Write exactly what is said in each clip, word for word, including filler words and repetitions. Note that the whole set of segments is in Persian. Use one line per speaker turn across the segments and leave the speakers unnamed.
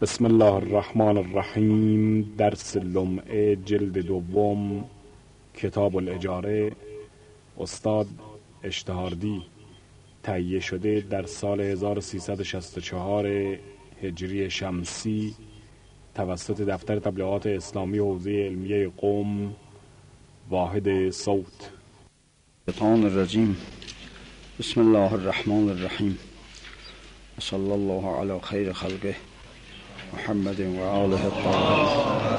بسم الله الرحمن الرحیم. درس لمعه جلد دوم، کتاب الاجاره، استاد اشتهاردی، تهیه شده در سال هزار و سیصد و شصت و چهار هجری شمسی توسط دفتر تبلیغات اسلامی حوزه علمیه قم، واحد صوت.
الشیطان الرجیم. بسم الله الرحمن الرحیم. صلی الله علی خیر خلقه محمد و آله الطاهرین.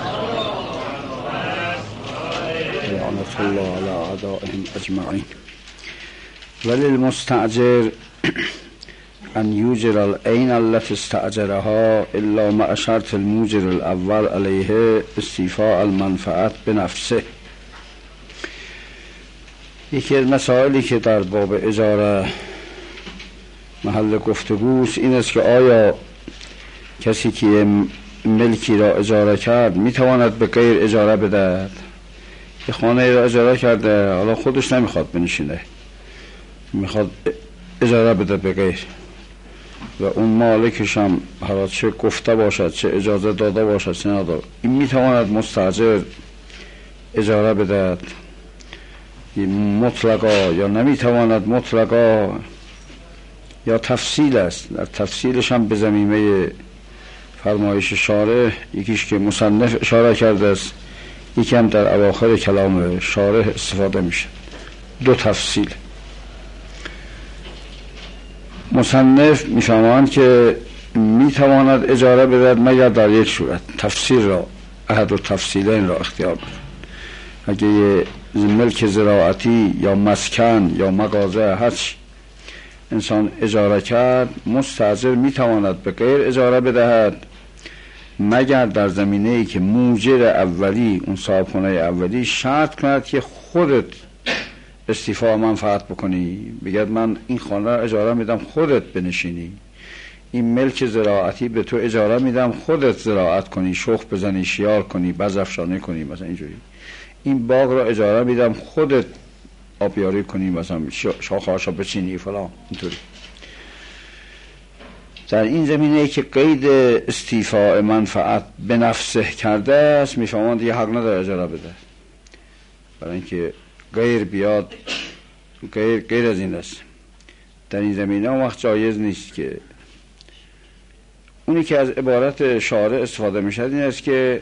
لعنة الله علی اعدائهم اجمعین. وللمستأجر ان یوجر العین التي استأجرها الا مع شرط الموجر الاول علیه استیفاء المنفعت بنفسه. یکی از مسائلی که در باب اجاره محل گفتگوست این است که آیا کسی که ملکی را اجاره کرد میتواند به غیر اجاره بدهد؟ یه خانه را اجاره کرده، حالا خودش نمیخواد بنشینه، میخواد اجاره بده به غیر، و اون مالکش هم حالا چه گفته باشد چه اجازه داده باشد چه نداده، این میتواند مستاجر اجاره بدهد مطلقا یا نمیتواند مطلقا، یا تفصیل است؟ در تفصیلش هم به ضمیمه فرمایش شارح، یکیش که مصنف اشاره کرده است، یکی هم در اواخر کلام شارح استفاده میشه. دو تفصیل. مصنف میفهمند که میتواند اجاره بدهد مگر در یک صورت، تفسیر را احد و تفصیلین را اختیار بدهد. اگه یه ملک زراعتی یا مسکن یا مغازه هرچی انسان اجاره کرد، مستاجر میتواند به غیر اجاره بدهد مگر در زمینه ای که موجر اولی، اون صاحب خانه اولی، شرط کند که خودت استیفاء منفعت بکنی، بگید من این خانه را اجاره میدم خودت بنشینی، این ملک زراعتی به تو اجاره میدم خودت زراعت کنی، شخ بزنی، شیار کنی، بذرفشانی کنی، مثلا اینجوری، این باغ را اجاره میدم خودت آبیاری کنی، مثلا شاخه‌هاشو بچینی فلان، اینطوری. در این زمینه که قید استیفاء منفعت به نفسه کرده است، میفهمند یه حق نداره اجاره بده، برای اینکه غیر بیاد، غیر غیر از این است. در این زمینه اون وقت جایز نیست که اونی که از عبارت شارع استفاده میشه این است که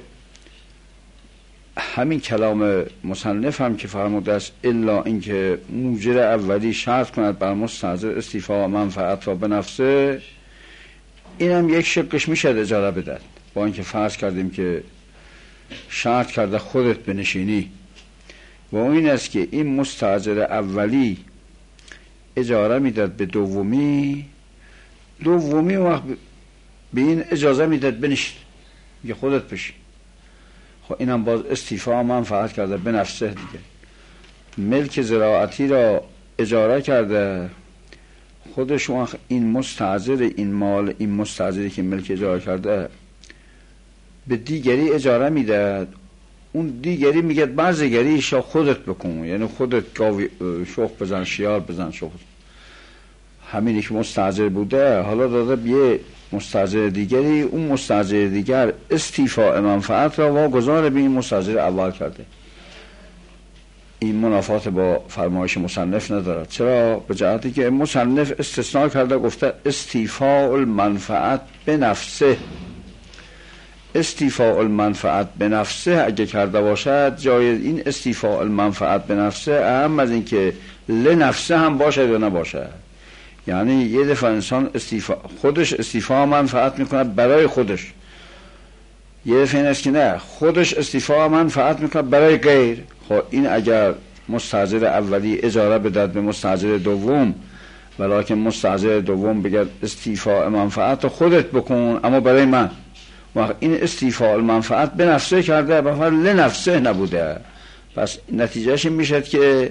همین کلام مصنف هم که فرموده است الا اینکه موجر اولی شرط کند بر مستاجر استیفاء منفعت و به نفسه، این هم یک شقش میشه اجاره بدهد، با اینکه فرض کردیم که شرط کرده خودت بنشینی، و این است که این مستاجر اولی اجاره میداد به دومی، دومی وقت به این اجازه میداد بنشین، میگه خودت بشین. خب اینم باز استیفاء منفعت کرده به نفسه دیگه. ملک زراعتی را اجاره کرده، خودش وقت این مستاجر این مال، این مستاجری که ملک اجاره کرده به دیگری اجاره میده، اون دیگری میگه بعضیگری شا خودت بکن، یعنی خودت گاوی شخ بزن، شیار بزن، شخ. همینی که مستاجر بوده حالا داده بیه مستاجر دیگری، اون مستاجر دیگر استیفاء منفعت را واگذار به این مستاجر اول کرده. این منافات با فرمایش مصنف ندارد. چرا؟ به جهتی که مصنف استثناء کرده، گفته استیفاء المنفعت به نفسه. استیفاء المنفعت به نفسه اگه کرده باشد جای این استیفاء المنفعت به نفسه اهم از این که لنفسه هم باشد یا نباشد. یعنی یه دفعه انسان استیفا خودش استیفاء منفعت میکنه برای خودش، یه دفعه این است که نه خودش استیفاء منفعت میکنه برای غیر. خب این اگر مستاجر اولی اجاره بدهد به مستاجر دوم، ولیکن مستاجر دوم بگه استیفاء منفعت خودت بکن اما برای من، وقت این استیفاء المنفعت به نفسه کرده، بفر لنفسه نبوده. پس نتیجهش میشد که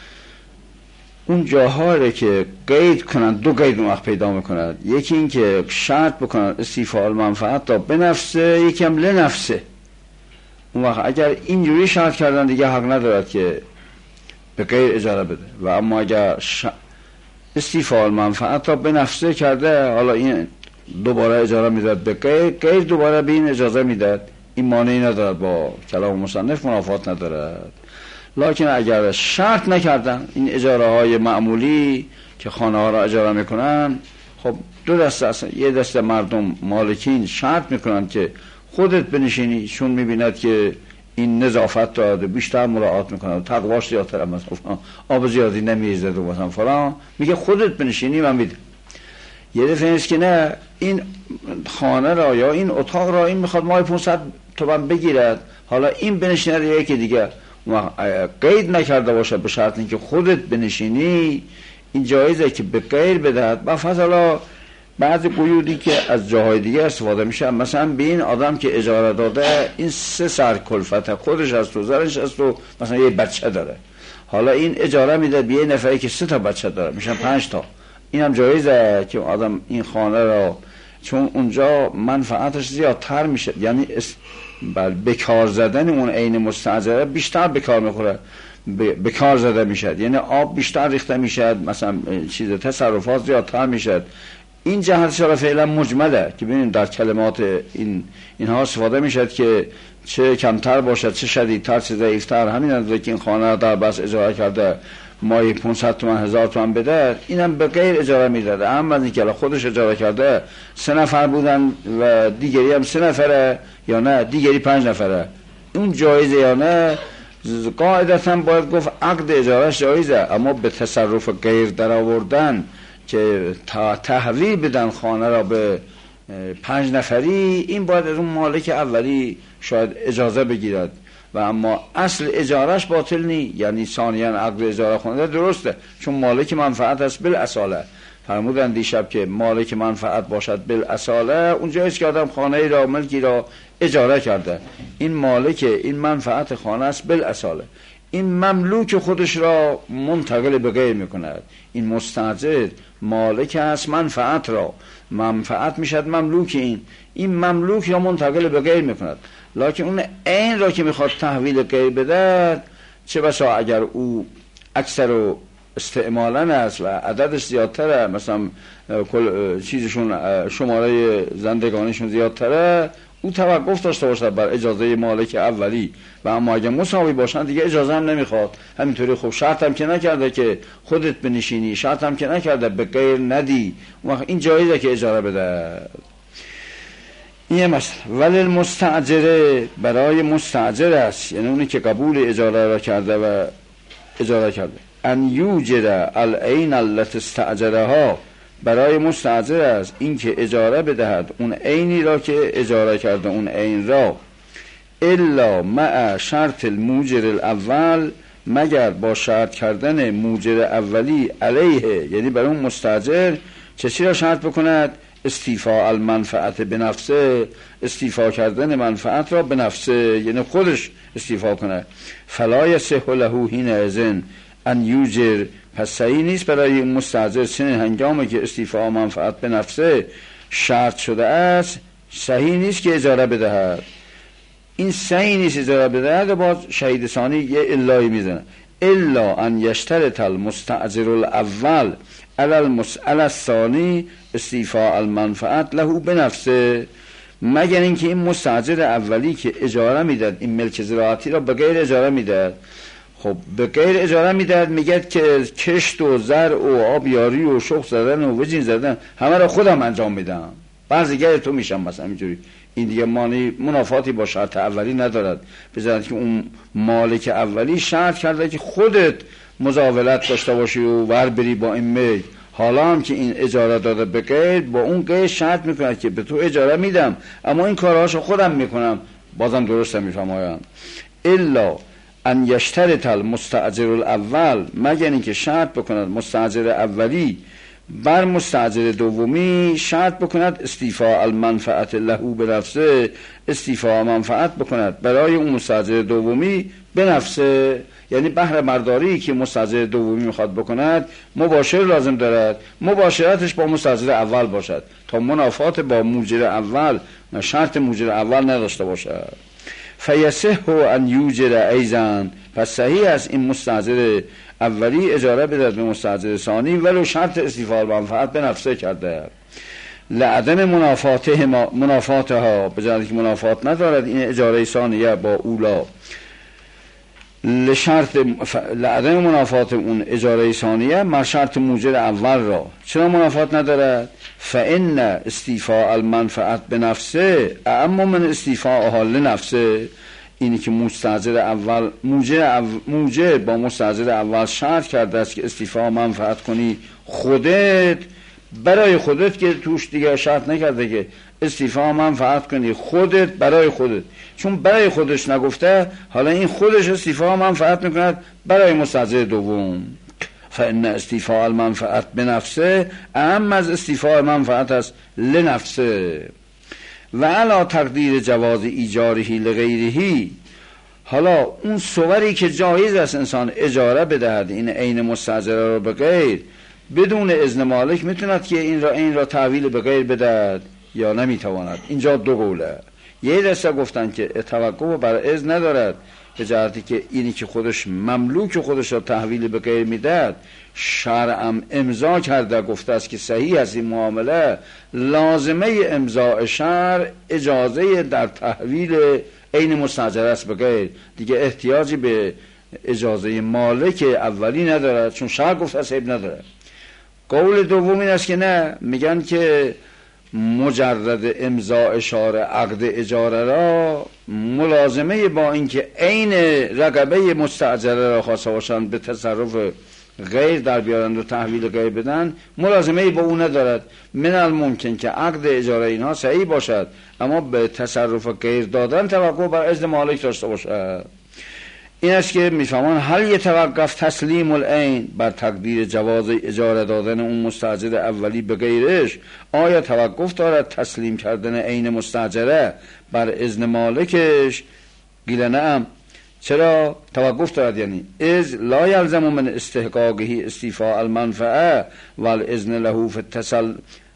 اون جاهایی که قید کنند، دو قید اون وقت پیدا میکنند، یکی این که شرط بکنند استیفاء المنفعت تا به نفسه، یکی هم لنفسه. اون وقت اگر اینجوری شرط کردن دیگه حق ندارد که به غیر اجاره بده، و اما اگر ش... استیفاء المنفعت تا به نفسه کرده، حالا این دوباره اجاره میداد به غیر، غیر دوباره به این اجازه میداد، این مانعی ندارد، با کلام مصنف منافات ندارد. لکن اگر شرط نکردن این اجاره های معمولی که خانه ها را اجاره میکنن، خب دو دسته اصلا، یه دسته مردم مالکین شرط میکنن که خودت بنشینی، چون میبیند که این نظافت داده بیشتر مراعات میکنه، تقواش زیادتر، مثلا آب زیادی نمیریزه و مثلا فلان، میگه خودت بنشینی من میدم. یه دفعه نیست که نه، این خانه را یا این اتاق را این میخواد ماه پانصد تومن بگیرد، حالا این بنشینه یکی دیگه قید نکرده باشه به شرط اینکه خودت بنشینی، این جایزه که به غیر بدهد. با فضلا بعضی قیودی که از جاهای دیگه استفاده میشه، مثلا به این آدم که اجاره داده این سه سر کلفت، خودش هست و زرش هست و مثلا یه بچه داره، حالا این اجاره میده به یه نفری که سه تا بچه داره، میشن پنج تا. این هم جایزه که آدم این خانه را، چون اونجا منفعتش زیادتر میشه، یعنی بل بکار زدن اون عین مستاجره بیشتر بکار میخوره، بکار زده میشد، یعنی آب بیشتر ریخته میشد، مثلا چیز تصرفات زیادتر میشد. این جهتش را فعلا مجمله که ببینیم در کلمات این اینها استفاده میشد که چه کمتر باشد چه شدیدتر چه ضعیفتر. همین اندازه که این خانه در بس اجاره کرده ماهی پانصد تومن هزار تومن بده، اینم به غیر اجاره میداده. اما از اینکه خودش اجاره کرده سه نفر بودن و دیگری هم سه نفره یا نه دیگری پنج نفره، اون جایزه یا نه؟ قاعدتا باید گفت عقد اجارهش جایزه، اما به تصرف غیر در آوردن که تحویل بدن خانه را به پنج نفری، این باید از اون مالک اولی شاید اجازه بگیرد و اما اصل اجارهش باطل نی، یعنی ثانیاً عقد اجاره خانه درسته چون مالک منفعت است بالاصاله. فرمودن دیشب که مالک منفعت باشد بالاصاله اونجاییست که آدم خانه ای را ملکی را اجاره کرده، این مالک این منفعت خانه است بالاصاله، این مملوک خودش را منتقل به غیر میکند. این مستاجر مالک است منفعت را، منفعت میشد مملوک، این این مملوک را منتقل به غیر میکند. لکن اون عین را که میخواد تحویل غیر بده، چه بسا اگر او اکثر و استعمالا است و عددش زیادتره، مثلا کل چیزشون شماره زندگانشون زیادتره، او توقف داشته باشد بر اجازه مالک اولی، و اما اگه مساوی باشن دیگه اجازه هم نمیخواد. همینطوری خب شرط هم که نکرده که خودت بنشینی، شرط هم که نکرده به غیر ندی، وقت این جایزه که اجاره بده. این مثلا ولی المستاجر برای مستاجر است، یعنی اونی که قبول اجاره را کرده و اجاره کرده، ان یوجد العین التي استاجرها، برای مستاجر است این که اجاره بدهد اون عینی را که اجاره کرده، اون عین را، الا مع شرط الموجر الاول، مگر با شرط کردن موجر اولی علیه، یعنی برای اون مستاجر چه چی را شرط بکند؟ استیفاء المنفعت به نفسه، استیفا کردن منفعت را به نفسه، یعنی خودش استیفا کنه. فلا یصح له حینئذ ان یوجر، پس صحیح نیست برای مستاجر چنین هنگامی که استیفاء منفعت به نفسه شرط شده است، صحیح نیست که اجاره بدهد. این صحیح نیست اجاره بدهد، باز شهید ثانی یه الایی میزنه، الا ان یشترط المستاجر الاول علی المسئله الثانی استیفاء المنفعت له بنفسه، مگر اینکه این مستاجر اولی که اجاره میداد این ملک زراعتی را به غیر اجاره میداد، خب به غیر اجاره میداد، میگه که کشت و زرع و آبیاری و شخ زدن و وجین زدن همه را خودم انجام میدم، بعضی دیگه تو میشم مثلا اینجوری، این دیگه معنی منافاتی با شرط اولی ندارد. بذارید که اون مالک اولی شرط کرده که خودت مزاولت داشته باشی و ور بری با این ملک، حالا هم که این اجاره داده به غیر، با اون غیر شرط میکنه که به تو اجاره میدم اما این کارهاشو خودم میکنم، بازم درست میفرمایند الا ان یشترط المستاجر الاول، مگر اینکه شرط بکند مستاجر اولی بر مستاجر دومی شرط بکند استیفاء المنفعت له بنفسه، استیفاء منفعت بکند برای اون مستاجر دومی بنفسه، یعنی بهره مرداری که مستاجر دومی میخواد بکند مباشر لازم دارد، مباشرتش با مستاجر اول باشد تا منافات با موجر اول و شرط موجر اول نداشته باشد. فیصح ان یوجر ایضا، پس صحیح است این مستاجر اولی اجاره بدهد به مستاجر ثانی ولو شرط استیفاء المنفعت به نفسه کرده. لعدم منافاته منافاتها، به جای که منافات ندارد این اجاره ثانیه با اولا، لشرط لعدم منافات اون اجاره ثانیه مع شرط موجب اول را. چرا منافات ندارد؟ فان استیفاء المنفعت به نفسه اما من استیفاءها لنفسه، اینی که مستاجر اول موجب موجب با مستاجر اول شرط کرده است که استیفاء منفعت کنی خودت برای خودت، که توش دیگه شرط نکرده که استیفاء منفعت کنی خودت برای خودت، چون برای خودش نگفته، حالا این خودش استیفاء منفعت میکند برای مستاجر دوم. فان استیفاء المنفعت به نفسه اهم از استیفاء منفعت است لنفسه. و علا تقدیر جواز ایجارهی لغیرهی، حالا اون صوری که جایز است انسان اجاره بدهد این عین مستاجره رو به غیر، بدون اذن مالک میتوند که این را این را تحویل به غیر بدهد یا نمیتواند. اینجا دو قوله. یه دسته گفتن که توقف بر اذن ندارد، به جهتی که اینی که خودش مملوک خودش را تحویل به غیر میدهد شرعم امضا کرده، گفته است که صحیح است این معامله، لازمه امضاء شرع اجازه در تحویل عین مستاجره است به غیر، دیگه احتیاجی به اجازه مالک اولی ندارد، چون شرع گفته است عیب ندارد. قول دوم این است که نه، میگن که مجرد امضاء شارع عقد اجاره را ملازمه با اینکه عین رقبه مستاجره را خواسته باشند به تصرف غیر در بیارند و تحویل غیر بدن، ملازمه با اون ندارد. من الممکن که عقد اجاره اینها صحیح باشد اما به تصرف غیر دادن توقع بر اذن مالک داشته باشد. این است که میفهمان هل یتوقف تسلیم العین بر تقدیر جواز اجاره دادن اون مستاجر اولی به غیرش، آیا توقف دارد تسلیم کردن عین مستاجره بر اذن مالکش؟ قیل نعم. چرا توقف دارد؟ یعنی از لا یلزم من استحقاقه استیفاء المنفعه والاذن له فی التسل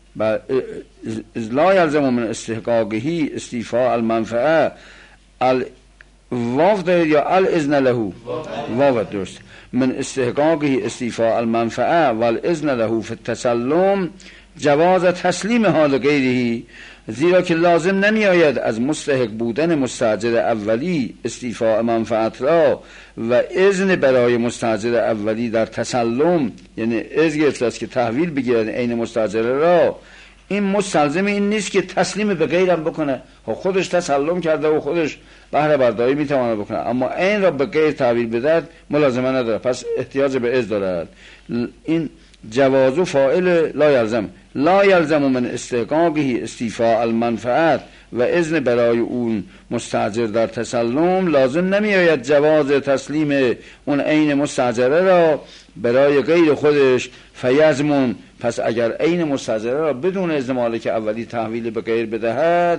از لا یلزم من استحقاقه استیفاء المنفعه ال واو دارید یا الاذن له؟ واو درست. من استحقاقه استیفاء المنفعه والاذن له فی التسلم جواز تسلیم حال غیره، زیرا که لازم نمی آید از مستحق بودن مستاجر اولی استیفاء منفعت را و اذن برای مستاجر اولی در تسلم، یعنی اذن گرفته است که تحویل بگیرد عین مستاجر را، این مستلزم این نیست که تسلیم به غیرم بکنه، خودش تسلم کرده و خودش بهره برداری میتواند بکنه، اما این را به غیر تحویل بدهد ملازمه نداره، پس احتیاج به اذن دارد. این جوازو فاعل لا یلزم لا یلزم من استحقاقه استیفاء المنفعت و اذن برای اون مستاجر در تسلم، لازم نمی آید جواز تسلیم اون عین مستاجره را برای غیر خودش. فیزمون، پس اگر عین مستاجره را بدون اذن مالک اولی تحویل به غیر بدهد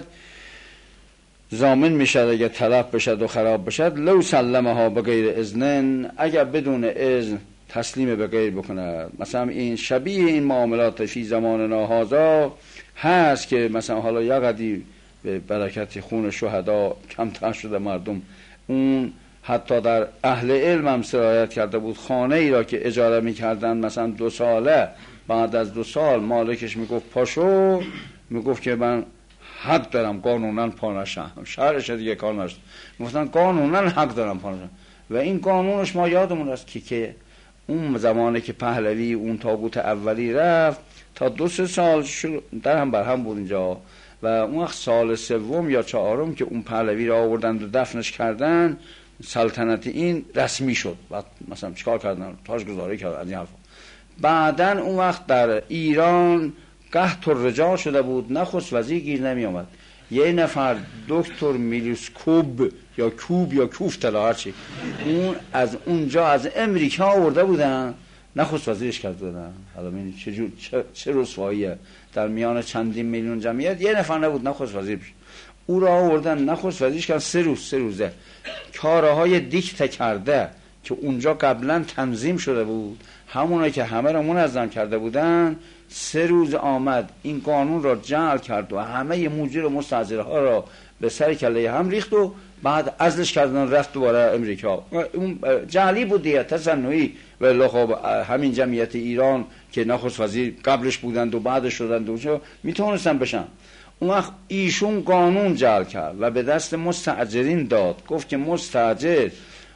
ضامن میشد اگر طلب بشد و خراب بشد، لو سلمها به غیر اذن، اگر بدون اذن تسلیم به غیر بکنه. مثلا این شبیه این معاملات فی زماننا هذا هست که مثلا حالا یا قدی به برکت خون شهدا کمتر شده مردم، اون حتی در اهل علم هم سرایت کرده بود، خانه ای را که اجاره میکردن مثلا دو ساله، بعد از دو سال مالکش میگفت پاشو، میگفت که من حق دارم قانونا پا نشم، شهرش دیگه کار نشد، گفتن قانونا حق دارم پا نشم. و این قانونش ما یادمون است که که اون زمانی که پهلوی اون تابوت اولی رفت تا دو سه سال در هم بر هم بود اینجا، و اون وقت سال سوم یا چهارم که اون پهلوی را آوردند و دفنش کردن، سلطنت این رسمی شد. بعد مثلا چیکار کردن؟ تاجگذاری کردن از این حرفا. بعدن اون وقت در ایران قحط الرجال شده بود، نخست وزیر گیر نمی آمد. یه نفر دکتر میلیوسکوب یا کوب یا کوف تلا هرچی، اون از اونجا از امریکا آورده بودن، نخست وزیرش کرده بودن. حالا ببین چه جور چه, چه رسواییه، در میان چندین میلیون جمعیت یه نفر نبود نخست وزیر بشه، او را آوردن نخست وزیرش کردن. سه روز سه روزه کارهای دیکته کرده که اونجا قبلا تنظیم شده بود، همونایی که همه را منظم کرده بودن، سه روز آمد این قانون را جعل کرد و همه مجیر و مستاجرها را به سر کله هم ریخت و بعد عزلش کردن رفت دوباره امریکا. اون جعلی بود دیگه، تصنعی، و الا خب همین جمعیت ایران که نخست وزیر قبلش بودند و بعدش شدند و چه میتونستن بشن. اون وقت ایشون قانون جعل کرد و به دست مستاجرین داد، گفت که مستاجر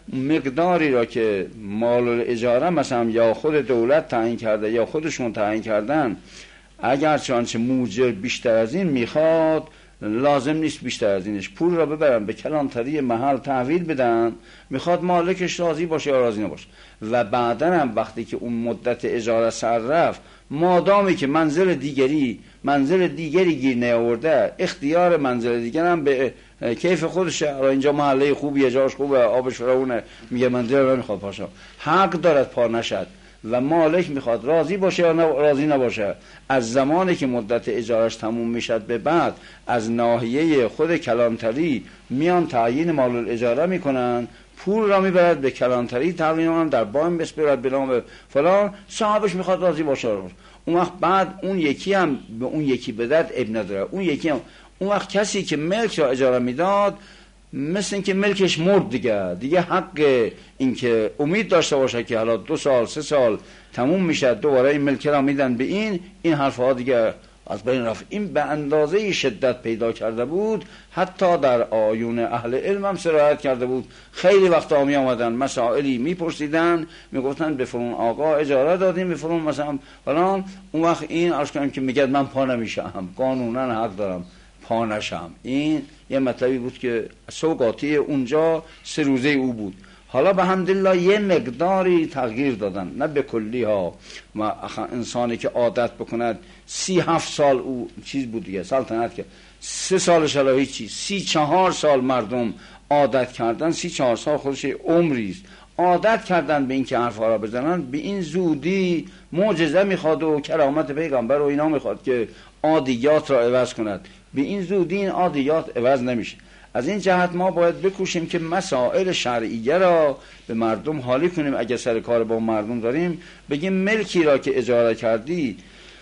مقداری را که مال الاجاره مثلا یا خود دولت تعیین کرده یا خودشون تعیین کردن، اگر چنانچه موجر بیشتر از این میخواد لازم نیست بیشتر از اینش، پول را ببرن به کلانتری محل تحویل بدن، میخواد مالکش راضی باشه یا راضی نباشه. و بعدن هم وقتی که اون مدت اجاره سر رفت، مادامی که منزل دیگری منزل دیگری گیر نیاورده، اختیار منزل دیگر هم به کیف خودشه. اینجا محله خوبیه، جاش خوبه، آبش فراونه، میگه منزل رو میخواد پاشا، حق دارد پا نشد و مالک میخواد راضی باشه یا راضی نباشه. از زمانی که مدت اجارش تموم میشد به بعد، از ناحیه خود کلانتری میان تعیین مال الاجاره میکنن، پول را میبرد به کلانتری تعیین میکنن، در بایم بسپرد به نام فلان، صاحبش میخواد راضی باشه. اون وقت بعد اون یکی هم به اون یکی بدد اب نداره، اون یکی هم اون وقت کسی که ملک را اجاره میداد مثل این که ملکش مرد دیگه، دیگه حق این که امید داشته باشه که حالا دو سال سه سال تموم میشه دوباره این ملک را میدن به این این حرفها دیگه از بین رفت. این به اندازه شدت پیدا کرده بود، حتی در آیون اهل علم هم سرایت کرده بود. خیلی وقتا می آمدن مسائلی میپرسیدن، میگفتن به فلان آقا اجاره دادیم، به فلان مثلا فلان. اون وقت این عرض کنم که میگه من پا نمیشم، قانونا حق دارم پا نشم. این یه مطلبی بود که سوگاتی اونجا سه روزه او بود. حالا به حمدالله یه مقداری تغییر دادن، نه به کلی ها. و انسانی که عادت بکند سی هفت سال او چیز بود دیگه، سلطنت که سه سالش حالا هیچی، سی چهار سال مردم عادت کردن، سی چهار سال خودش عمریست، عادت کردن به این که حرفا را بزنن. به این زودی معجزه میخواد و کرامت پیغمبر و اینا میخواد که عادیات را عوض کند. به این زودی این عادیات عوض نمیشه. از این جهت ما باید بکوشیم که مسائل شرعیه را به مردم حالی کنیم. اگر سر کار با مردم داریم، بگیم ملکی را که اجاره کردی،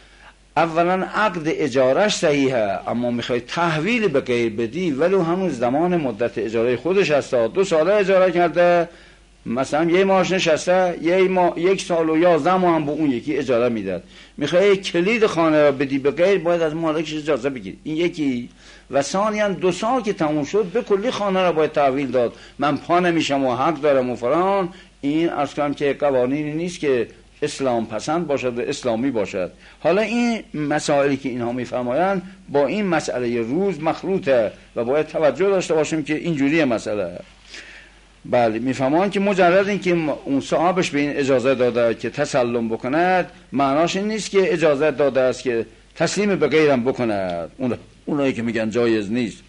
اولا عقد اجارش صحیحه، اما میخوای تحویل به غیر بدی، ولو همون زمان مدت اجاره خودش هست، دو ساله اجاره کرده، مثلا یه ماهش نشسته، یه ما یک سال و یازده ماه هم به اون یکی اجاره میداد، میخوای کلید خانه را بدی به غیر، باید از مالکش اجازه بگیری. این یکی. و ثانیاً دو سال که تموم شد به کلی خانه را باید تحویل داد، من پا نمیشم و حق دارم و فران. این عرض کنم که قوانینی نیست که اسلام پسند باشد و اسلامی باشد. حالا این مسائلی که اینها میفرمایند با این مسئله روز مخلوطه و باید توجه داشته باشیم که اینجوری مسئله. بله، میفهمان که مجرد این که اون صاحبش به این اجازه داده که تسلم بکند، معناش این نیست که اجازه داده است که تسلیم به غیرم بکند. اون اونایی که میگن جایز نیست،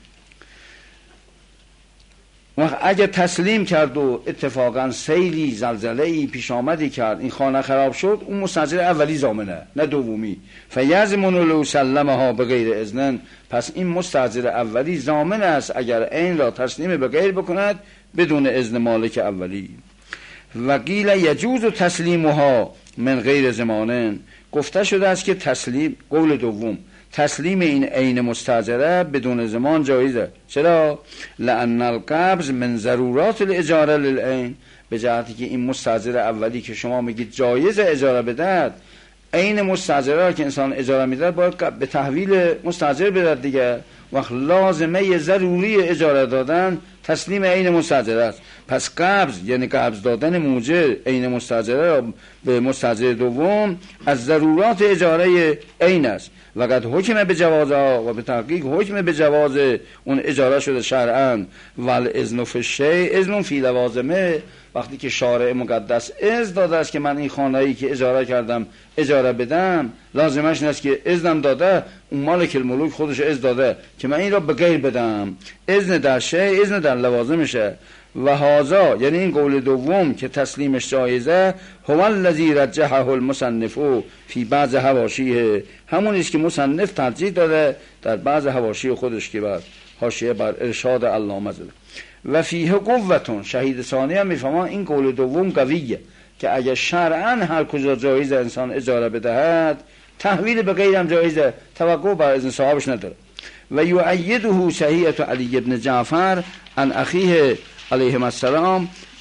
وقت اگه تسلیم کرد و اتفاقا سیلی زلزله‌ای پیش آمدی کرد، این خانه خراب شد، اون مستاجر اولی ضامنه نه دومی. فیضمن لو سلمها به غیر اذن، پس این مستاجر اولی ضامن است اگر این را تسلیم به غیر بکند بدون اذن مالک اولی. و قیل یجوز تسلیمها من غیر زمانن، گفته شده است که تسلیم، قول دوم، تسلیم این عین مستاجره بدون زمان جایزه. چرا؟ لأن القبض من ضرورات الاجاره للعین، به جهتی که این مستاجر اولی که شما میگید جایز اجاره بدهد، عین مستاجره که انسان اجاره میدهد باید به تحویل مستاجر بدهد دیگه. وقت لازمه ضروری اجاره دادن تسلیم عین مستاجره است. پس قبض یعنی قبض دادن موجر عین مستاجره به مستاجر دوم از ضرورات اجاره عین است. وقت حکم به جواز و به تحقیق حکم به جواز اون اجاره شده شرعاً. ول اذن فی الشیء اذن فی لوازمه، وقتی که شارع مقدس اذن داده است که من این خانه‌ای که اجاره کردم اجاره بدم، لازمش نیست که اذن داده، اون مالک الملوک خودش اذن داده که من این را به غیر بدم. اذن در شیء اذن در لوازمشه. و هذا یعنی این قول دوم که تسلیمش جایزه، هو الذی رجحه المصنف فی بعض حواشیه، همون است که مصنف ترجیح داده در بعض حواشی خودش که بر حاشیه بر ارشاد علامه زده. و فیه قوتون، شهید ثانی هم میفهمان این قول دوم قویه که اگر شرعاً هر کجا جایز انسان اجاره بدهد، تحویل به غیرم جایزه، توقع بر اذن صاحبش نداره. و یؤیده صحیحه علی ابن جعفر عن اخیه علیه السلام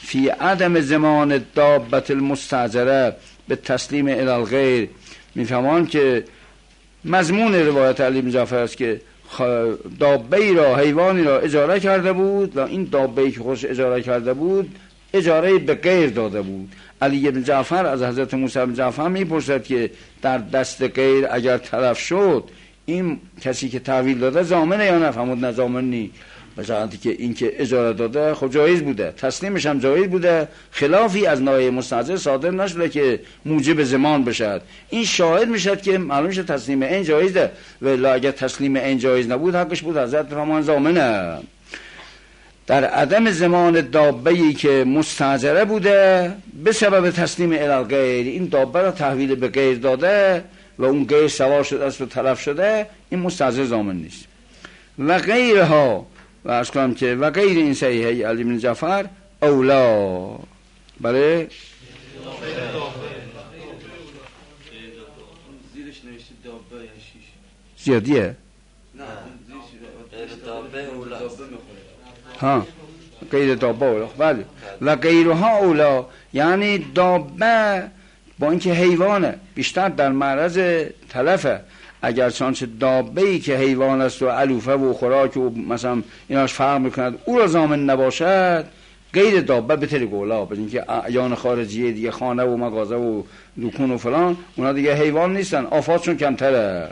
فی عدم زمان دابت المستاجره به تسلیم الی الغیر. میفهمان که مضمون روایت علی بن جعفر است که دابه‌ای را، حیوانی را اجاره کرده بود و این دابه‌ای که خودش اجاره کرده بود اجاره به غیر داده بود. علی بن جعفر از حضرت موسی بن جعفر میپرسد که در دست غیر اگر تلف شد این کسی که تحویل داده ضامنه یا نه؟ فرمود نه ضامن نی. بجاتی که این که اجاره داده خب جایز بوده، تسلیمش هم جایز بوده، خلافی از نایه مستاجر صادر نشده که موجب زمان بشد. این شاهد میشد که معلوم شد تسلیم این جایزه، ولی اگر تسلیم این جایز نبود حقش بود حضرت فرمان ضامنه. در عدم زمان دابه‌ای که مستاجره بوده به سبب تسلیم الی الغیر، این دابه را تحویل به غیر داده و اون غیر سوار شده است و تلف شده، این مستاجر ضامن نیست. و غیرها، و از کنم که و غیر این صحیحه علی بن جعفر اولا. بله
زیرش نوشته دابه یا شیش
زیادیه؟
نه غیر دابه اولا.
ها غیر دابه اولا. بله و غیرها اولا، یعنی دابه با اینکه حیوانه بیشتر در معرض تلفه، اگر چانچه دابه‌ای که حیوان است و علوفه و خوراک و مثلا ایناش فرق میکند او را ضامن نباشد، غیر دابه به طریق اولا. به اینکه اعیان خارجیه دیگه، خانه و مغازه و دکون و فلان، اونا دیگه حیوان نیستن، آفاتشون کمتره.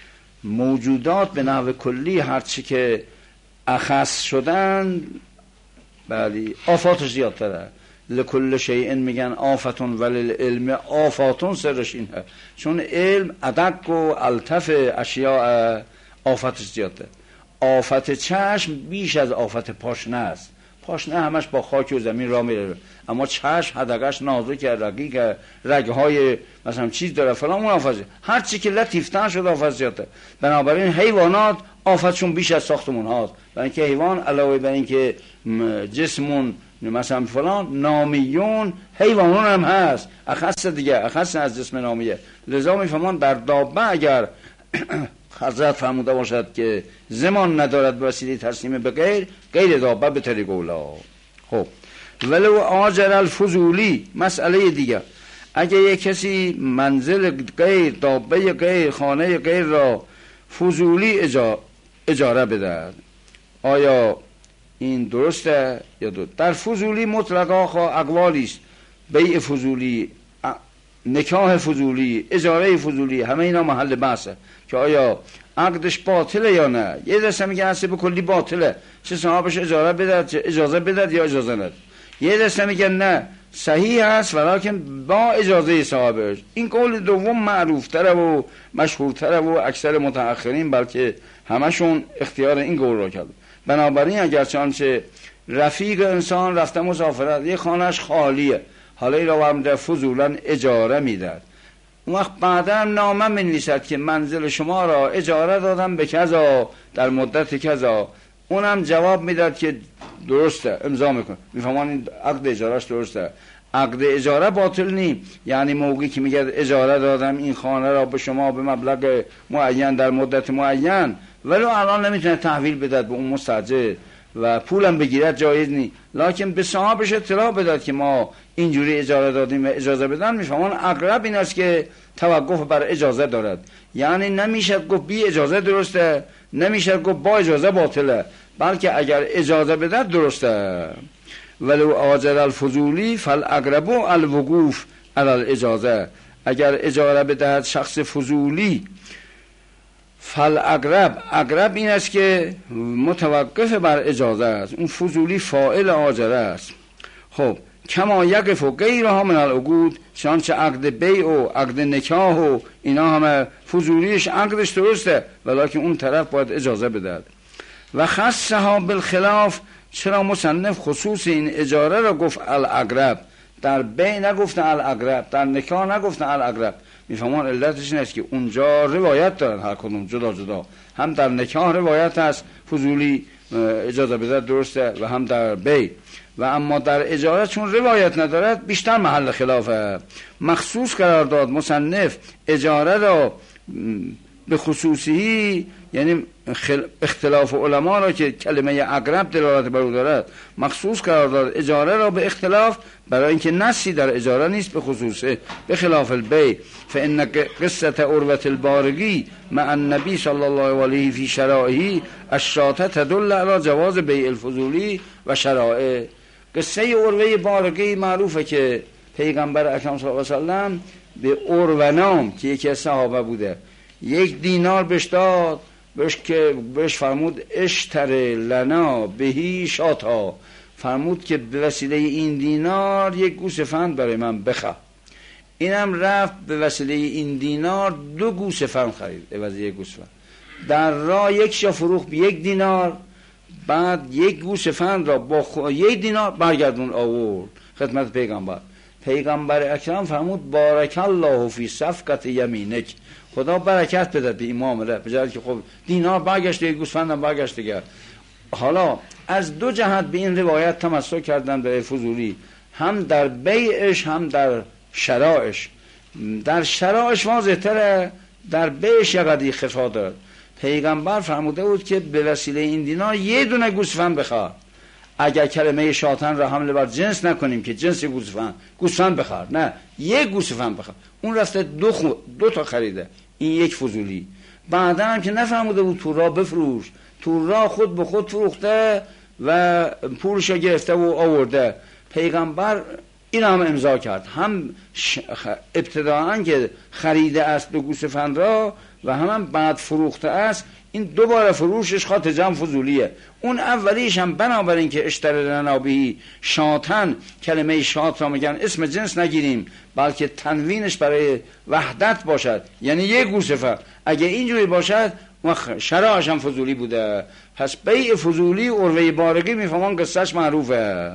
موجودات به نحو کلی هرچی که اخص شدن بله آفاتش زیادتره. لکل شیء میگن آفتون ولی علم آفاتون سرش اینه، چون علم ادق و الطف اشیاء آفتش زیاده. آفت چشم بیش از آفت پاشنه است. پاشنه همش با خاک و زمین را میره، اما چشم حدقش نازک رقیق، رگهای مثلا چیز داره فلان، اون آفته. هر چی که لطیفتر شد آفت زیاده. بنابراین حیوانات آفتشون بیش از ساختمون هاست، برای اینکه حیوان علاوه بر اینکه جسمون مثلا فلان نامیون، حیوانون هم هست اخص دیگه، اخص از جسم نامیه. لذا میفهمان در دابه اگر حضرت فرموده باشد که زمان ندارد وسیله تسلیم به غیر، غیر دابه به طریق اولا. خب ولو آجر الفضولی، مسئله دیگه، اگه یک کسی منزل غیر، دابه غیر، خانه غیر را فضولی اجاره بده، آیا این درسته یا دو؟ در فضولی مطلقا خواه اقوالی است، بیع فضولی، نکاح فضولی، اجاره فضولی، همه اینا محل بحثه که آیا عقدش باطله یا نه. یه دسته میگه اصلا به کلی باطله، چه صاحبش اجاره بدد، چه اجازه بدد یا اجازه ندد. یه دسته میگه نه صحیح است ولیکن با اجازه صاحبش. این قول دوم معروفتره و مشهورتره و اکثر متأخرین بلکه همشون اختیار این قول را کرد. بنابراین اگر چانچه رفیق انسان رفته مسافرت، یه خانهش خالیه، حالا این را هم در فضولا اجاره میداد، اون وقت بعدا نامه می‌نویسد که منزل شما را اجاره دادم به کذا در مدت کذا، اونم جواب میداد که درسته، امضا میکنه. میفهمان این عقد اجارهش درسته. عقد اجاره باطل نی، یعنی موقعی که میگه اجاره دادم این خانه را به شما به مبلغ معین در مدت معین، ولی الان نمیتونه تحویل بدهد به اون مستاجر و پولم بگیرد، جایز نی، لکن به صاحبش اطلاع بدهد که ما اینجوری اجاره دادیم و اجازه بدن. میفهمان اقرب این است که توقف بر اجازه دارد، یعنی نمیشه گفت بی اجازه درسته، نمیشه گفت با اجازه باطله، بلکه اگر اجازه بدهد درسته. ولو آجر الفضولی فالاقرب الوقوف علی الاجازه، اگر اجاره بدهد شخص فضولی، فالاقرب، اقرب این است که متوقف بر اجازه است، اون فضولی فاعل آجره است. خب کما یقف و غیرها من العقود، چنانچه عقد بیع و عقد نکاح و اینا همه فضولیش عقدش درسته ولیکن اون طرف باید اجازه بدهد. و خصها بالخلاف، چرا مصنف خصوص این اجاره را گفت الاقرب، در بیع نگفتن الاقرب، در نکاح نگفتن الاقرب؟ میفهمان علتش این است که اونجا روایت دارن هر کدوم جدا جدا، هم در نکاح روایت هست فضولی اجازه بده درسته و هم در بیع، و اما در اجاره چون روایت ندارد بیشتر محل خلافه. مخصوص قرار داد مصنف اجاره را به خصوصی، یعنی اختلاف علما را که کلمه اقرب دلالت بر او دارد مخصوص قرار داد. اجاره را به اختلاف برای اینکه نصی در اجاره نیست به خصوصه، به خلاف البیع. فان قصه عروة البارقی مع النبی صلی الله علیه فی شرائعه الشاة تدل علی جواز بیع الفضولی و شرائع. قصه عروه بارقی معروفه که پیغمبر اکرم صلی الله علیه و سلم به عروه نام که یکی از صحابه بوده یک دینار بهش داد، بهش که بهش فرمود اشتر لنا بهی شاتا، فرمود که به وسیله این دینار یک گوسفند برای من بخر. اینم رفت به وسیله این دینار دو گوسفند خرید عوض یک گوسفند. در راه یک شا فروخت به یک دینار، بعد یک گوسفند را با خو... یک دینار برگردون آورد خدمت پیغمبر. پیغمبر اکرم فرمود بارک الله فی صفقت یمینک، خدا برکت بده به امام ره، بجای که خب دینار برگشت یک گوسفندم برگشت دیگه. حالا از دو جهت به این روایت تمسک کردن به فضولی، هم در بیعش هم در شرائش. در شرائش واضح تره، در بیعش یقدی خفا دارد. پیغمبر فرموده بود که به وسیله این دینار یه دونه گوسفند بخواه. اگر کلمه شاتن را حمله بر جنس نکنیم که جنس گوسفند گوسفند بخواه، نه یک گوسفند بخواه. اون رفته دو, خو... دو تا خریده، این یک فضولی. بعدا هم که نفهموده بود تو راه بفروش، تو راه خود به خود فروخته و پولش را گرفته و آورده. پیغمبر این هم امضا کرد، هم ش... ابتداعا که خریده است دو گوسفند را و هم, هم بعد فروخته است. این دوباره فروشش خاطر جمع فضولیه. اون اولیش هم بنابراین که اشتر لنا بهی شاتن، کلمه شات را میگن اسم جنس نگیریم بلکه تنوینش برای وحدت باشد، یعنی یک گوسفند. اگه اینجوری باشد شرایعش هم فضولی بوده. پس بیع فضولی عروه بارقی میفهمان قصهش معروفه.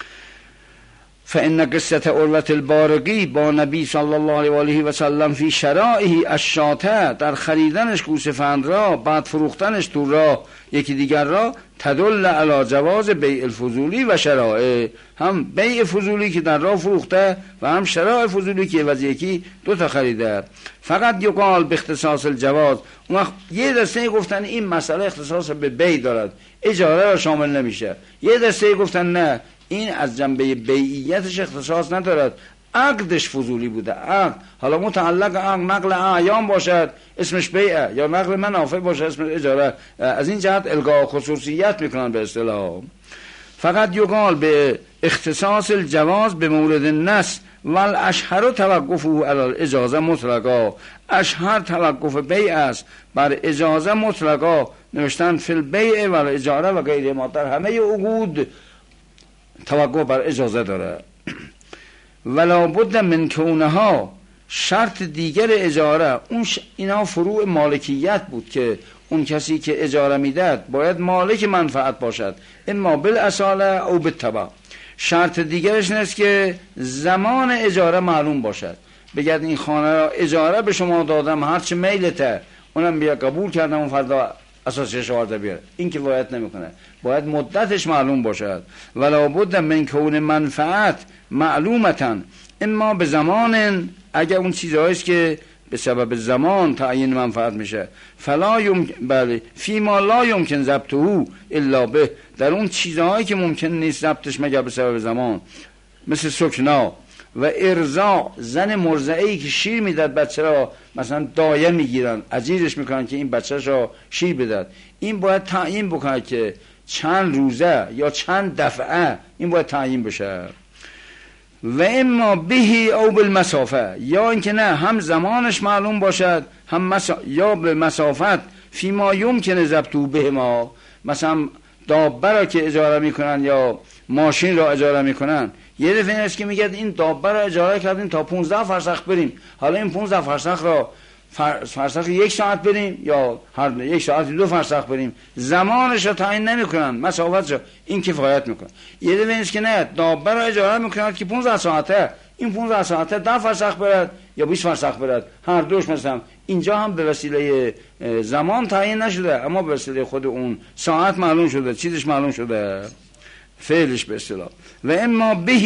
فإن قصة عروة البارقی با نبی صلی الله علیه و آله و سلم فی شرائعه الشاة، در خریدنش گوسفند را بعد فروختنش تو راه یکی دیگر را، تدل علی جواز بیع الفضولی و شرائع، هم بیع فضولی که در راه فروخته و هم شرائع فضولی که وضع یکی دو تا خریده. فقط یقال به اختصاص الجواز. اون وقت یه دسته گفتن این مسئله اختصاص به بیع دارد، اجاره را شامل نمیشه. یه دسته گفتن نه، این از جنبه بیعیتش اختصاص ندارد، عقدش فضولی بوده. عقد حالا متعلق عقد نقل اعیان باشد اسمش بیعه، یا نقل منافع باشد اسمش اجاره. از این جهت الغاء خصوصیت میکنن به اصطلاح. فقط یقال به اختصاص الجواز به مورد النص والاشهر توقفه علی الاجازه مطلقا. اشهر توقف بیع است بر اجازه مطلقا، نوشتن فی البیع و الاجاره و غیر ما، در همه عقود توقف بر اجازه داره. ولا بد من کونها، شرط دیگر اجاره اون ش... اینا فروع مالکیت بود که اون کسی که اجاره میداد باید مالک منفعت باشد، اما بالاصاله او بالتبع. شرط دیگرش نیست که زمان اجاره معلوم باشد، بگید این خانه را اجاره به شما دادم هرچه میلته، اونم بیا قبول کردم اون فردا اساسش آورده بیاره، این که باید نمیکنه، باید مدتش معلوم باشد. ولا بد من کون منفعت معلومتا، اما به زمان، اگر اون چیزهاییست که به سبب زمان تعیین منفعت میشه، فلا یمکن، بله فیما لا یمکن ضبطه الا به، در اون چیزهایی که ممکن نیست ضبطش مگر به سبب زمان، مثل سکنا و ارضاع. زن مرضعه‌ای که شیر میداد بچه را مثلا دایه میگیرن، عزیزش میکنن که این بچه‌ش را شیر بدهد، این باید تعیین بکنه که چند روزه یا چند دفعه، این باید تعیین بشه. و اما بهی او بالمسافه، یا اینکه نه هم زمانش معلوم باشد هم مسا... یا به مسافت، فیما یمکن ضبطه به ما. مثلا دابه را که اجاره میکنن یا ماشین را اجاره میکنن، یه دفعه است که میگه این دابه را اجاره کردیم تا پونزده فرسخ بریم، حالا این پونزده فرسخ را فرسخ یک ساعت بریم یا هر یک ساعت دو فرسخ بریم، زمانش را تعیین نمیکنن، مسافتش را، این کفایت میکنه. یه دفعه است که نه، دابه را اجاره میکنن که پونزده ساعته، این پونزده ساعته ده فرسخ برد یا بیست فرسخ برد، هر دوش مثلا. اینجا هم به وسیله زمان تعیین نشده، اما به وسیله خود اون ساعت معلوم شده، چیزش معلوم شده، فعلش به اصطلاح. و اما بهی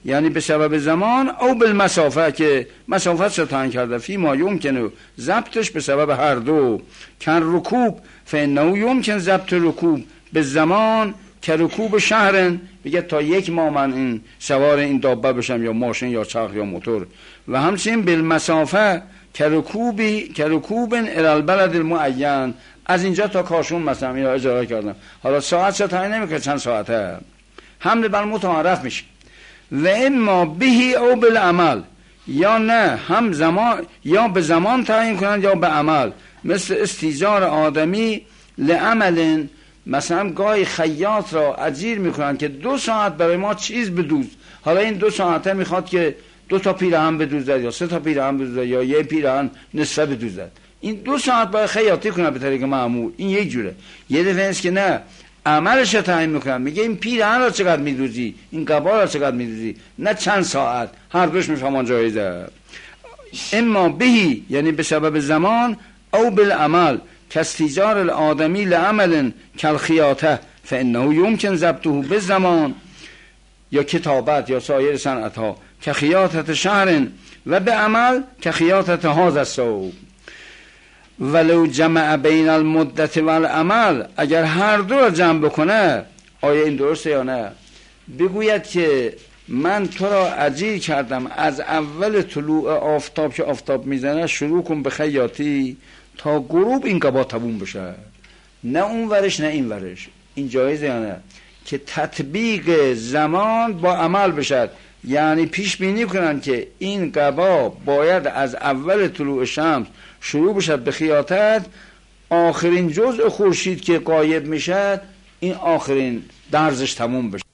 یعنی به سبب زمان، او بالمسافه که مسافت رو تعیین کرده، فی ما یمکنه ضبطش به سبب هر دو. کن رکوب فانه یمکن ضبط رکوب به زمان که رکوب شهرن، بگه تا یک ماه من این سوار این دابه بشم یا ماشین یا چرخ یا موتور. و همچنین بالمسافه که رکوبی که رکوب الی البلد المعین، از اینجا تا کاشون مثلا یا اجاره کردم، حالا ساعت چه تعیین نمیکنه چند ساعته، حمل بر متعارف میشه. و اما بهی او بالعمل، یا نه هم زمان یا به زمان تعیین کنند یا به عمل، مثل استیجار آدمی لعمل، مثلا گاهی خیاط را اجیر میکنن که دو ساعت برای ما چیز بدوز، حالا این دو ساعته میخواد که دو تا پیراهن بدوزد یا سه تا پیراهن بدوزد یا یک پیراهن نصفه بدوزد، این دو ساعت باید خیاطی کنه به طریق معمول. این یک جوره. یه دفعه است که نه عملش رو تعیین میکنن، میگه این پیراهن را چقدر میدوزی، این قبا را چقدر میدوزی، نه چند ساعت، هر دوش میفهمان جایزه. اما بهی یعنی به سبب زمان، او بالعمل کاستیجار الآدمی لعمل کالخیاطه فانه یمکن ضبطه بالزمان، یا کتابت یا سایر صنعت ها که خیاطت شهر، و به عمل که خیاطت هذا الثوب. ولو جمع بین المدت و العمل، اگر هر دو را جمع بکنه، آیا این درسته یا نه؟ بگوید که من تو را اجیر کردم از اول طلوع آفتاب که آفتاب میزنه شروع کن به خیاطی تا غروب این قبا تموم بشه، نه اون ورش نه این ورش. این جایزه یا نه؟ که تطبیق زمان با عمل بشه، یعنی پیش بینی کنن که این قبا باید از اول طلوع شمس شروع بشه به خیاطت، آخرین جزء خورشید که غایب میشه این آخرین درزش تموم بشه.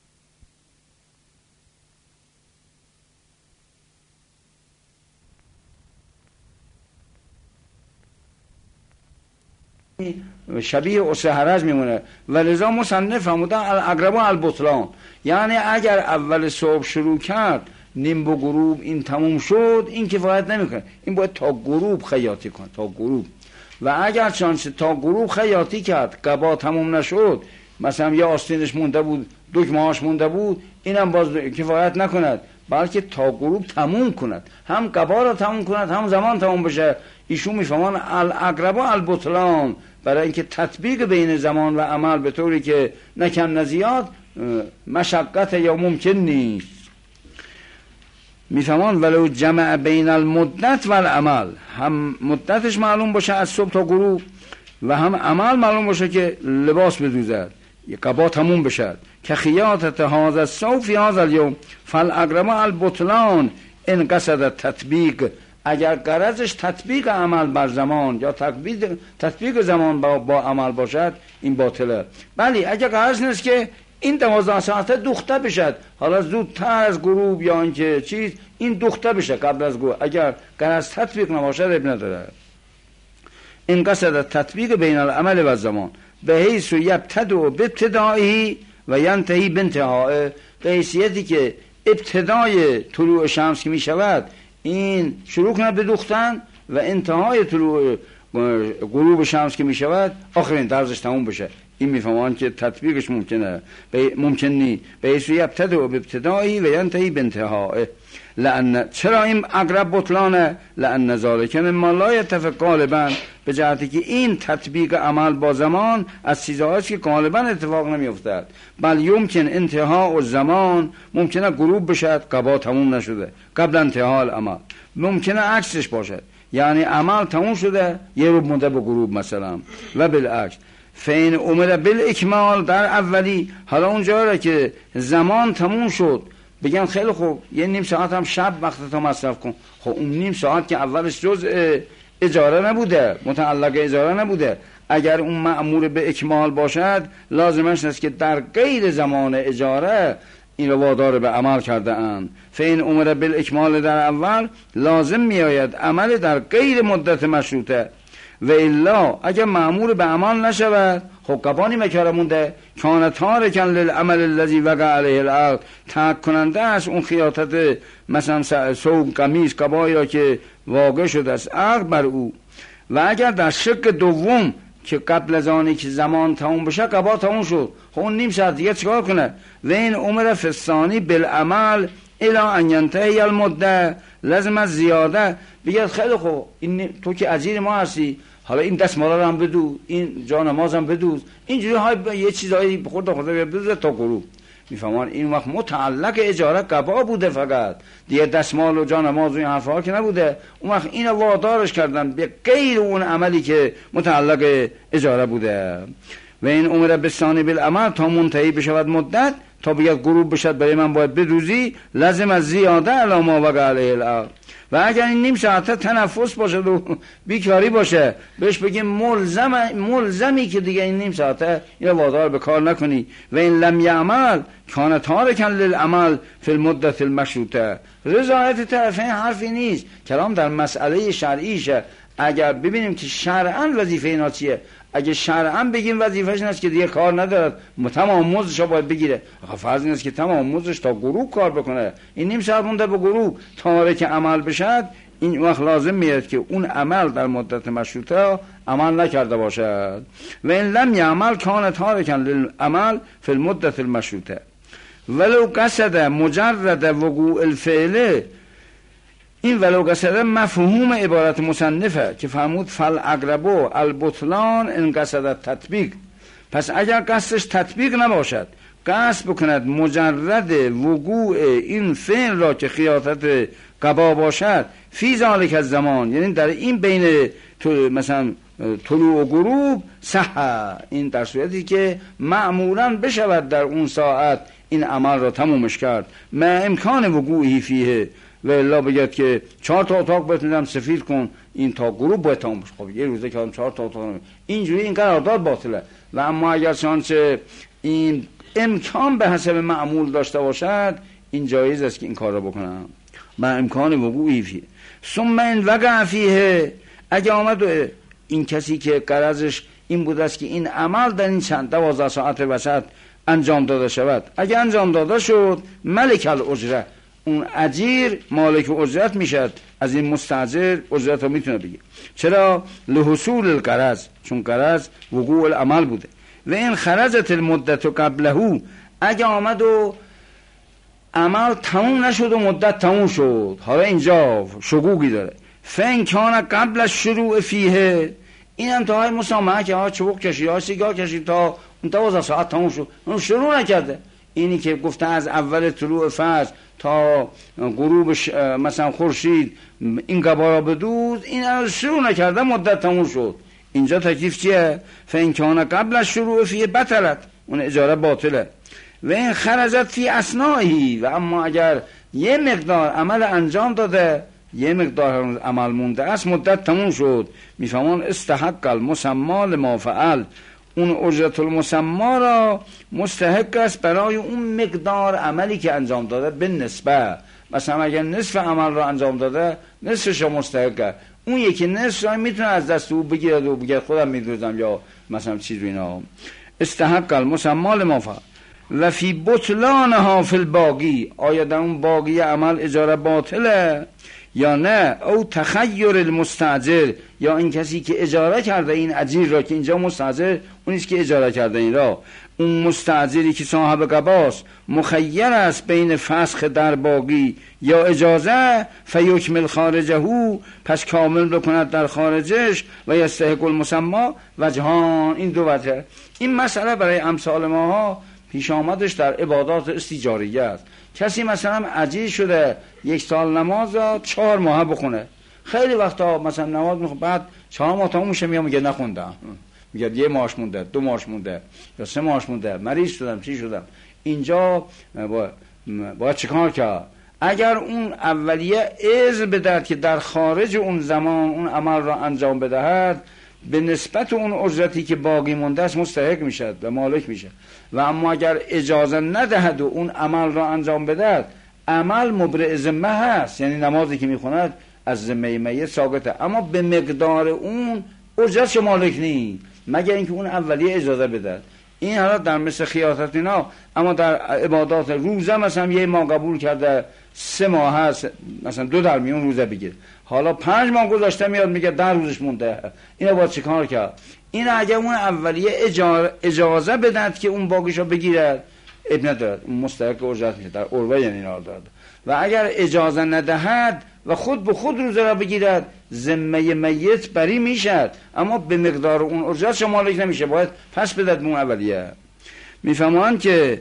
شبیه اسهرج میمونه. و لذا مصنف فرمودن الاقرب البطلان، یعنی اگر اول صبح شروع کرد نیم به غروب این تموم شد، این کفایت نمیکنه، این باید تا غروب خیاطی کنه، تا غروب. و اگر چانس تا غروب خیاطی کرد قبا تموم نشد، مثلا یه آستینش مونده بود، دکمه‌هاش مونده بود، اینم باز کفایت نکند، بلکه تا غروب تموم کند، هم قبا را تموم کند هم زمان تموم بشه. ایشون میفهمان الاقرب البطلان، برای اینکه تطبیق بین زمان و عمل به طوری که نه کم نه زیاد مشقت یا ممکن نیست. میفهمان ولو جمع بین المدت و العمل، هم مدتش معلوم باشه از صبح تا غروب و هم عمل معلوم باشه که لباس بدوزد، یک قبا تموم بشه، که خیاطت هذا الثوب فی هذا اليوم فالاقرب البطلان ان قصد تطبیق، اگر غرضش تطبیق عمل بر زمان یا تطبیق تطبیق زمان با, با عمل باشد این باطله. ولی اگر غرض نیست که این دوازده ساعته دخته بشد، حالا زودتر از غروب یا اینکه چیز این دخته بشه قبل از غروب، اگر غرض تطبیق نباشد اب نداره. این قصد تطبیق بین العمل و زمان به حیث یبتدو به ابتدایی و ینتهی به انتهائه، به حیثیتی که ابتدای طلوع شمس که می شود این شروع کنه به دوختن و انتهای طلوع غروب شمس که می شود آخرین درزش تموم بشه. این میفهمان که تطبیقش ممکنه ممکن نی به حیث یبتدو به ابتدایی و ینتهی به انتهائه. لأن چرا این اقرب بطلانه؟ لأن ذالک مما لا یتفق غالبا، به جهتی که این تطبیق عمل با زمان از چیزهاست که غالبا اتفاق نمیافتد. بل یمکن انتها و زمان، ممکنه غروب بشد قبا تموم نشده قبل انتها العمل، ممکنه عکسش باشد، یعنی عمل تموم شده یه رو مونده به غروب مثلا، و بالعکس. فین امر بالاکمال در اولی، حالا اونجا را که زمان تموم شد بگن خیلی خوب یه نیم ساعت هم شب وقت تا مصرف کن، خب اون نیم ساعت که اولش جز اجاره نبوده، متعلق اجاره نبوده، اگر اون مأمور به اکمال باشد لازمش است که در غیر زمان اجاره این رو وادار به عمل کرده اند. فین امر بالاکمال در اول لازم میآید عمل در غیر مدت مشروطه، و الا اگر مأمور به عمل نشود خب قبانی مکاره مونده، کان تارکن للعمل الذی وقع علیه العقد، ترک کننده است اون خیاطت مثلا ثوب قمیص قبایی را که واقع شده است عقد بر او. و اگر در شق دوم که قبل از آنی که زمان تموم بشه قبا تموم شد، خب اون نیم ساعت دیگه چیکار کنه؟ و این عمر فسانی بالعمل الا ان ینتهی المده لازم از زیاده بگه خیلی خوب این تو که اجیر ما هستی، حالا این دستمالا رو هم بدو، این جانماز هم بدوز، اینجوری های یه چیزایی خود خدا بدوزه تا غروب. میفهمان این وقت متعلق اجاره قبا بوده، فقط دیگه دستمال و جانماز و این حرفا که نبوده. اون وقت اینو وادارش کردن به غیر اون عملی که متعلق اجاره بوده. و این امر بستانی بالعمل تا منتهی بشود مدت، تا بگه غروب بشد برای من باید بدوزی، لازم از زیاده علامه وقع علیه العقد. و اگر این نیم ساعته تنفس باشه و بیکاری باشه، بهش بگیم ملزم ملزمی که دیگه این نیم ساعته اینو وادار به کار نکنی. و این لم یعمل کان تارکا للعمل فی المدت المشروطه. رضایت طرفین حرفی نیست، کلام در مسئله شرعیشه. اگر ببینیم که شرعاً وظیفه اینا چیه، اگه شرعاً بگیم وظیفه‌ش اینه که دیگه کار نداره، تمام مزدش رو باید بگیره، فرض اینه که تمام مزدش تا غروب کار بکنه، این نیم ساعت مونده به غروب تارک عمل بشد، این وقت لازم میاد که اون عمل در مدت مشروطه عمل نکرده باشد. و این لم یعمل کان تارکا للعمل فی المدت المشروطه ولو قصد مجرد وقوع الفعل. این ولو قصد مفهوم عبارت مصنفه که فرمود فل اقربو البطلان ان قصد تطبیق. پس اگر قصدش تطبیق نباشد، قصد بکند مجرد وقوع این فعل را که خیاطت قبا باشد فی ذالک الزمان، یعنی در این بین مثلا طلوع و غروب، صح، این در صورتی که معمولا بشود در اون ساعت این عمل را تمومش کرد، ما امکان وقوعی فیه. و الا بگید که چهار تا اتاق بتونم سفید کن، این تا غروب باید تموم بشه. خب یه روزه که چهار تا اتاق اینجوری این قرارداد باطله. و اما اگر چانچه این امکان به حسب معمول داشته باشد، این جایز است که این کار را بکنم با امکان وقوعی فیه. ثم این وقع فیه، اگه آمد این کسی که قرضش این بود است که این عمل در این چند دوازده ساعت وسط انجام داده شود، اگه انجام داده شد ملک الاجره، اون اجیر مالک اجرت میشد، از این مستاجر اجرت رو میتونه بگیر. چرا؟ لحصول القرض، چون قرض وقوع العمل بوده. و این خرجت المدت قبله، اگه آمد و عمل تموم نشد و مدت تموم شد، حالا اینجا شگوگی داره. فین کان قبل شروع فیه، این هم تا های مسامحه که ها چوب کشید ها سیگار کشید تا اون دوازده ساعت تموم شد، اون شروع نکرده. اینی که گفته از اول طلوع فجر تا غروب مثلا خورشید این قبا را بدوز، این از شروع نکرده مدت تموم شد. اینجا تکلیف چیه؟ فین کان قبل از شروع فیه بطلت، اون اجاره باطله. و این خرجت فی اثنایی، و اما اگر یه مقدار عمل انجام داده، یه مقدار عمل مونده است، مدت تموم شد، میفهمون استحق المسمى لما فعل، اون اجرت المسمى را مستحق است برای اون مقدار عملی که انجام داده به نسبه. مثلا اگر نصف عمل را انجام داده، نصفش را مستحق، اون یکی نصف را میتونه از دست او بگیرد و بگه خودم میدوزم یا مثلا چیز اینا. استحق المسمى لما فعل و فی بطلانها فی الباقی، آیا در اون باقی عمل اجاره باطله یا نه؟ او تخیر المستاجر، یا این کسی که اجاره کرده این اجیر را، که اینجا مستاجر اونیست که اجاره کرده این را، اون مستاجری که صاحب قباست مخیر است بین فسخ در باقی یا اجازه، فیکمل خارجه، پس کامل بکند در خارجش، و یستحق المسمى وجهان، این دو وجه. این مسئله برای امثال ما ها پیش آمدش در عبادات استیجاریه است. کسی مثلا اجیر شده یک سال نماز را چهار ماه بخونه، خیلی وقتا مثلا نماز میخونه، بعد چهار ماه تموم میشه میگه میگه نخوندم، میگه یه ماهش مونده، دو ماهش مونده یا سه ماهش مونده، مریض شدم، چی شدم. اینجا باید, باید چیکار کرد؟ اگر اون اولیه اذن بدهد که در خارج اون زمان اون عمل را انجام بدهد، به نسبت اون اجرتی که باقی مونده است مستحق میشد و مالک میشه. و اما اگر اجازه ندهد و اون عمل را انجام بدهد، عمل مبرئ ذمه هست، یعنی نمازی که میخوند از ذمه میت ساقطه، اما به مقدار اون اجرتش مالک نیست، مگر اینکه اون اولیه اجازه بدهد. این حالا در مثل خیاطت اینا. اما در عبادات روزه مثلا یه ماه قبول کرده سه ماه هست، مثلا دو در میون روزه بگیر، حالا پنج ماه گذاشته میاد میگه در روزش مونده، اینا باید چه کار کرد؟ این اگه اون اولیه اجازه بدهد که اون باقیشو بگیرد، اب ندارد، اون مستحق اجرت میشه، در عروه یعنی اینا دارد. و اگر اجازه ندهد و خود به خود روزه را بگیرد ذمه میت بری میشد، اما به مقدار اون اجرت شمالک نمیشه، باید پس بدهد اون اولیه. میفهمند که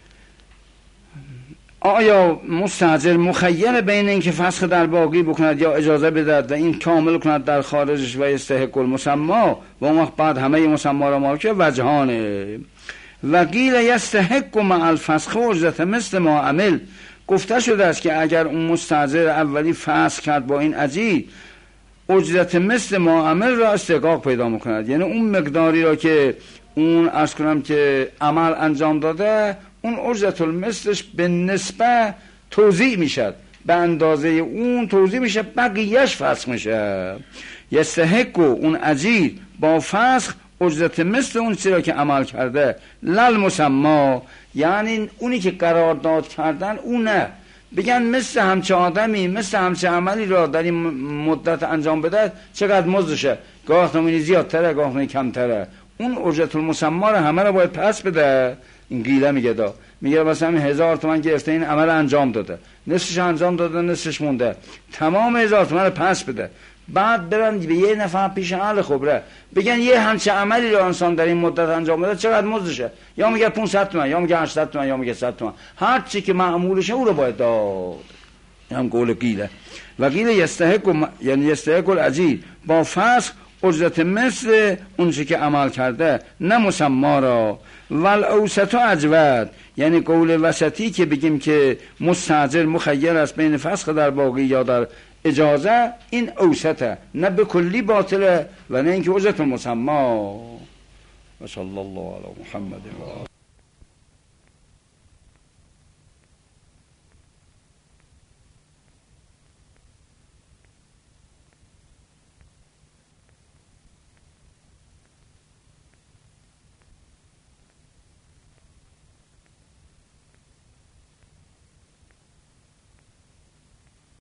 آیا مستاجر مخیر بین این که فسخ در باقی بکند یا اجازه بدهد و این کامل کند در خارجش و استحق المسمى و اون وقت بعد همه مسمى را مالک وجهانه. و قیل یستحق مع الفسخ اجرت مثل ما عمل. گفته شده است که اگر اون مستاجر اولی فسخ کرد با این اجیر، اجرت مثل ما عمل را استحقاق پیدا میکند، یعنی اون مقداری را که اون عرض کنم که عمل انجام داده، اون اجرت المثلش به نسبه توزیع میشد، به اندازه اون توزیع میشه، بقیهش فسخ میشه. یستحق اون اجیر با فسخ اجرت مثل اون چیزی را که عمل کرده، لل مسما، یعنی اونی که قرارداد کردن اون نه، بگن مثل همچه آدمی مثل همچه عملی را در این مدت انجام بده چقدر مزدشه، گاه نمینی زیادتره گاه نمینی کمتره، اون اجرت المسما را همه را باید پس بده. این قیله میگه دا میگه مثلا هزار تومن گرفته این عمل انجام داده، نصفش انجام داده نصفش مونده، تمام هزار تومن رو پس بده. بعد برن به یه نفر پیش اهل خبره بگن یه همچه عملی رو انسان در این مدت انجام بده چقدر مزدشه، یا میگه پانصد تومن یا میگه هشتصد تومن یا میگه صد تومن، هر چی که معمولشه او رو باید داد. هم قول قیله. و قیل یستحق، یعنی یستحق الاجیر با فسخ اجرت مثل اون چی که عمل کرده، نه مسما را. ول اوسط اجود، یعنی قول وسطی که بگیم که مستاجر مخیر است بین فسخ در باقی یا در اجازه، این اوسطه، نه به کلی باطله و نه اینکه اجرت مسما. و صلی الله علی محمد و